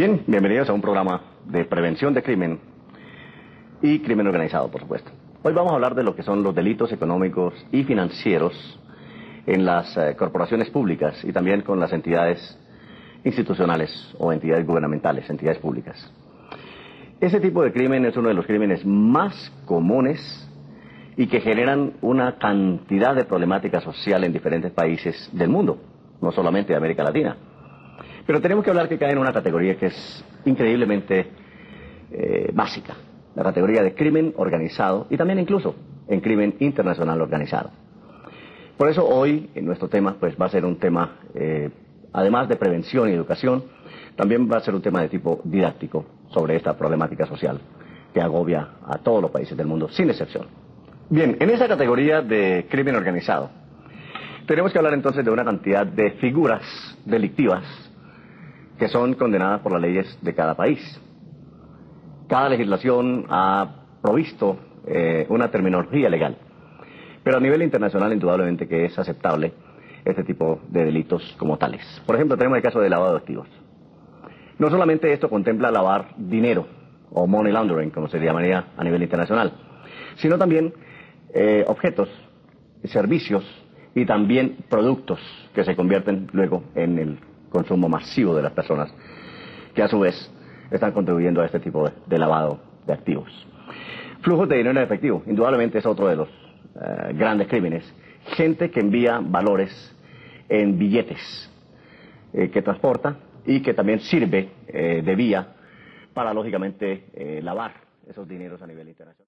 Bien, bienvenidos a un programa de prevención de crimen y crimen organizado, por supuesto. Hoy vamos a hablar de lo que son los delitos económicos y financieros en las corporaciones públicas y también con las entidades institucionales o entidades gubernamentales, entidades públicas. Ese tipo de crimen es uno de los crímenes más comunes y que generan una cantidad de problemática social en diferentes países del mundo, no solamente de América Latina. Pero tenemos que hablar que cae en una categoría que es increíblemente básica, la categoría de crimen organizado y también incluso en crimen internacional organizado. Por eso hoy en nuestro tema pues va a ser un tema, además de prevención y educación, también va a ser un tema de tipo didáctico sobre esta problemática social que agobia a todos los países del mundo, sin excepción. Bien, en esa categoría de crimen organizado, tenemos que hablar entonces de una cantidad de figuras delictivas que son condenadas por las leyes de cada país. Cada legislación ha provisto una terminología legal, pero a nivel internacional indudablemente que es aceptable este tipo de delitos como tales. Por ejemplo, tenemos el caso de lavado de activos. No solamente esto contempla lavar dinero, o money laundering, como se llamaría a nivel internacional, sino también objetos, servicios y también productos que se convierten luego en el consumo masivo de las personas, que a su vez están contribuyendo a este tipo de lavado de activos. Flujos de dinero en efectivo, indudablemente es otro de los grandes crímenes. Gente que envía valores en billetes, que transporta y que también sirve de vía para, lógicamente, lavar esos dineros a nivel internacional.